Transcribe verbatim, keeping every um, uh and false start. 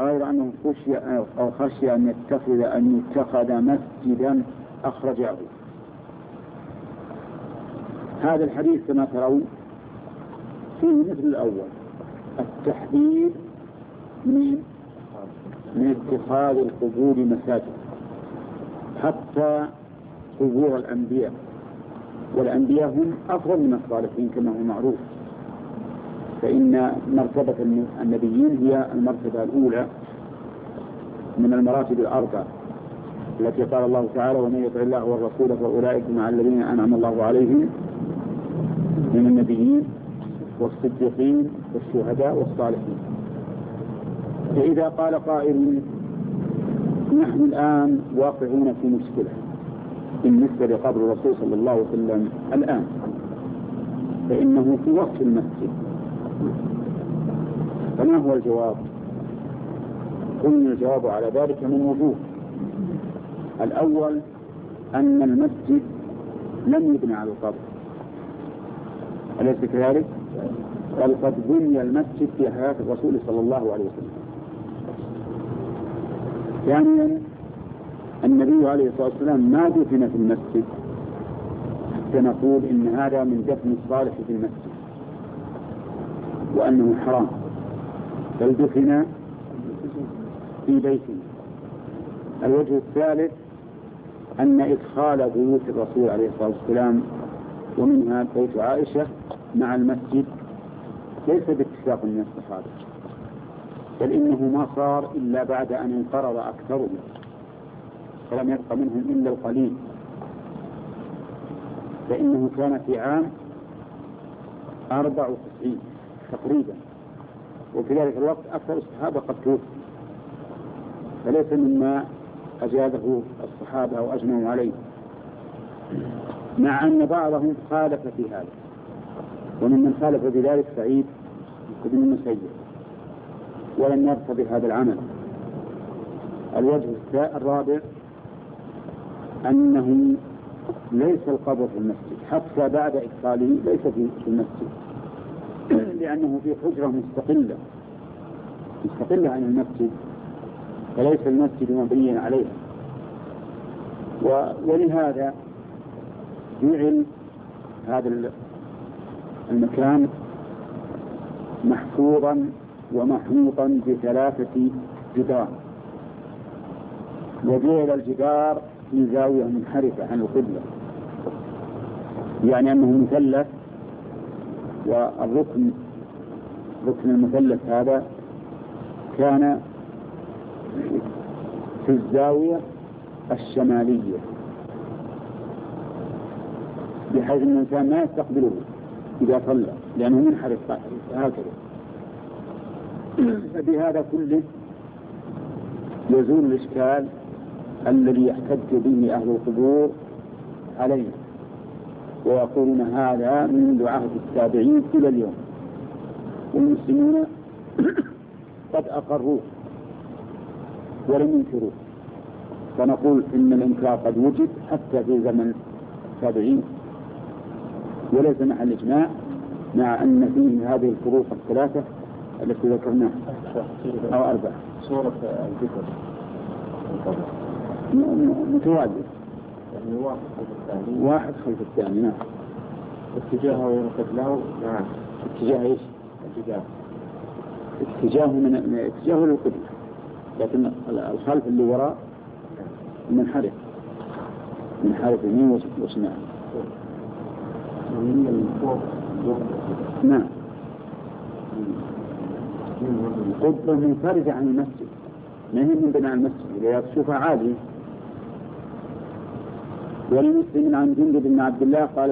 غير أنه خشي أو خشي أن يتخذ أن يتخذ مسجدا أخرجه. هذا الحديث كما ترون فيه مثل الأول، التحذير من من اتخاذ القبور مساجد، حتى قبور الأنبياء، والأنبياء هم أفضل من الصالحين كما هو معروف، فإن مرتبة النبيين هي المرتبة الأولى من المراتب الأربع التي قال الله تعالى: ومن يطع الله والرسول فأولئك مع الذين أنعم الله عليهم من النبيين والصديقين والشهداء والصالحين. فإذا قال قائل: نحن الآن واقعون في مشكلة بالنسبة لقبر الرسول صلى الله عليه وسلم الآن، فإنه في وقت المسجد، فما هو الجواب؟ قلنا الجواب على ذلك من وجوه. الأول أن المسجد لم يبنى على القبر، أليس كذلك؟ بل قد بني المسجد في حياة الرسول صلى الله عليه وسلم. ثانيا النبي عليه الصلاة والسلام ما دفن في المسجد حتى نقول إن هذا من دفن الصالح في المسجد وأنه حرام، بل دفن في بيته. الوجه الثالث أن إدخال بيوت الرسول عليه الصلاة والسلام ومنها بيت عائشة مع المسجد ليس باتفاق من الصحابة، بل إنه ما صار إلا بعد أن انقرض أكثرهم، فلم يبق منهم إلا القليل، فإنه كان في عام أربع وتسعين تقريبا، وفي ذلك الوقت أكثر الصحابة قد توفوا، فليس مما أجازه الصحابة أو أجمعوا عليه، مع أن بعضهم خالف في هذا، وممن خالف بذلك سعيد بن المسيب ولم يرضى بهذا العمل. الوجه الرابع أنه ليس القبر في المسجد حتى بعد إدخاله، ليس في المسجد، لأنه في حجرة مستقلة مستقلة عن المسجد، فليس المسجد مبنيا عليها، ولهذا جعل هذا المكان محفوظا ومحوطا بثلاثة جدار، وجعل الجدار في زاوية منحرفة عن القبلة، يعني أنه مثلث، والركن ركن المثلث هذا كان في الزاوية الشمالية، بحيث أن الإنسان ما يستقبله إذا صلى لأنه منحرف هكذا. فبهذا كله يزول الإشكال الذي يحتج به أهل القبور عليه، ويقولون هذا منذ عهد التابعين إلى اليوم، والمسلمون قد أقروه ولم ينكروه، فنقول إن الإنكار قد وجد حتى في زمن التابعين، وليس مع الإجماع، مع أن فيه هذه الفروق الثلاثة التي ذكرناها أو أربعة. صورة الذكر متوازي، يعني واحد خلف الثاني واحد خلف الثاني. نعم. اتجاهه ينقذ له. نعم. اتجاه ايش؟ اتجاه اتجاهه من اتجاهه للقبلة، لكن الخلف اللي وراء منحرف منحرف يمين وشمال. نعم. قبة منفردة عن المسجد، ما هي من بناء المسجد، إذا تشوفها عادي. ولمسلم عن جندب بن عبد الله قال